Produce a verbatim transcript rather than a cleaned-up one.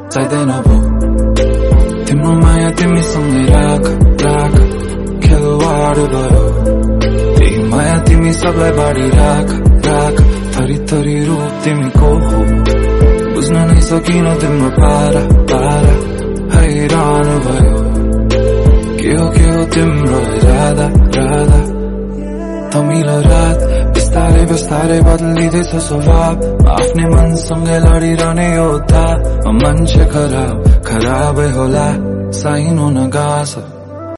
चाहिँदैन भो तिम्रो माया तिमीसँगै राख राख खेलवाड भयो त्यही माया तिमी सबलाई बाँडी राख राख थरी थरी रूप तिमीको हो बुझ्न नै सकिन तिम्रो पारा पारा हैरान भयो के हो के हो तिम्रो इरादा राधा तमिलो रात बिस्तारै बिस्तारै बदलिँदैछ स्वभाव आफ्नै मनसँगै लडिरहने योद्धा मान्छे खराब खराबै होला साइनो नगास